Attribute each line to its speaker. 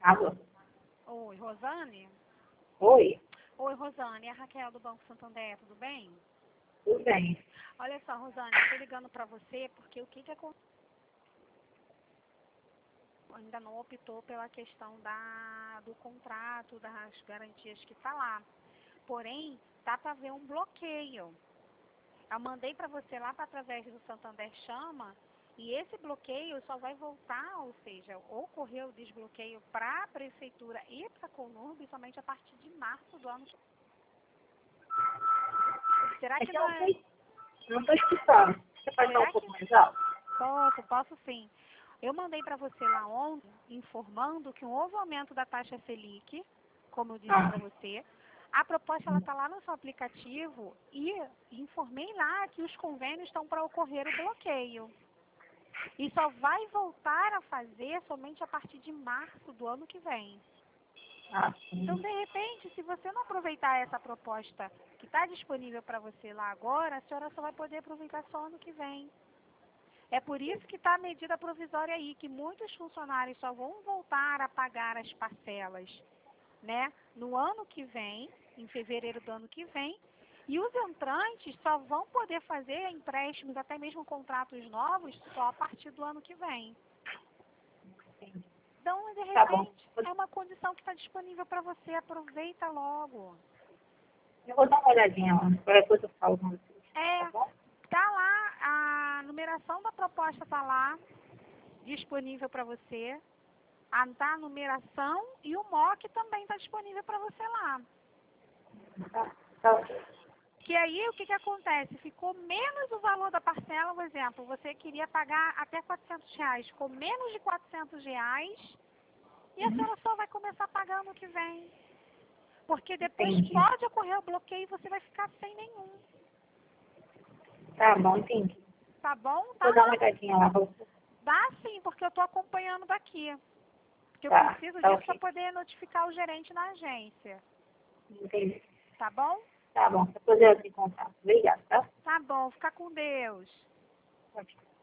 Speaker 1: Alô?
Speaker 2: Oi, Rosane?
Speaker 1: Oi,
Speaker 2: Oi, Rosane, é a Raquel do Banco Santander, tudo bem?
Speaker 1: tudo bem?
Speaker 2: Olha só, Rosane, eu tô ligando pra você porque o que aconteceu? Ainda não optou pela questão do contrato, das garantias que tá lá. Porém, tá para haver um bloqueio. Eu mandei para você lá através do Santander Chama, e esse bloqueio só vai voltar, ou seja, ocorreu o desbloqueio para a Prefeitura e para a Conurb somente a partir de março do ano que vem. Será
Speaker 1: É
Speaker 2: que
Speaker 1: que eu
Speaker 2: não é?
Speaker 1: não estou escutando. Você pode falar um
Speaker 2: Será
Speaker 1: pouco
Speaker 2: que
Speaker 1: mais alto?
Speaker 2: posso sim. Eu mandei para você lá ontem, informando que houve um aumento da taxa Selic, como eu disse
Speaker 1: Ah,
Speaker 2: para você. A proposta ela está lá no seu aplicativo e informei lá que os convênios estão para ocorrer o bloqueio. E só vai voltar a fazer somente a partir de março do ano que vem. Então,
Speaker 1: sim.
Speaker 2: de repente, se você não aproveitar essa proposta que está disponível para você lá agora, a senhora só vai poder aproveitar só ano que vem. É por isso que está a medida provisória aí, que muitos funcionários só vão voltar a pagar as parcelas, né, no ano que vem, em fevereiro do ano que vem, e os entrantes só vão poder fazer empréstimos, até mesmo contratos novos, só a partir do ano que vem. Então, de
Speaker 1: Tá bom.
Speaker 2: repente, é uma condição que está disponível para você, aproveita logo.
Speaker 1: Eu vou dar uma olhadinha lá. Qualquer coisa eu falo com vocês. Tá
Speaker 2: É,
Speaker 1: bom?
Speaker 2: tá lá, a numeração da proposta tá lá, disponível para você. A numeração e o MOC também está disponível para você lá.
Speaker 1: Tá ok.
Speaker 2: Que aí o que acontece? Ficou menos o valor da parcela, por exemplo, você queria pagar até R$ 400, ficou menos de R$ 400 e a senhora só vai começar a pagar ano que vem. Porque depois
Speaker 1: Entendi.
Speaker 2: pode ocorrer o bloqueio e você vai ficar sem nenhum.
Speaker 1: Tá bom, entendi.
Speaker 2: Tá bom? Tá
Speaker 1: Vou dar uma
Speaker 2: lá.
Speaker 1: olhadinha lá pra você.
Speaker 2: Dá sim, porque eu estou acompanhando daqui. Porque eu
Speaker 1: Tá,
Speaker 2: preciso
Speaker 1: tá
Speaker 2: disso para
Speaker 1: ok.
Speaker 2: poder notificar o gerente na agência.
Speaker 1: Entendi.
Speaker 2: Tá bom?
Speaker 1: Tá bom. Depois eu entro em contato. Obrigada, tá?
Speaker 2: Tá bom, fica com Deus.
Speaker 1: Tchau, tchau.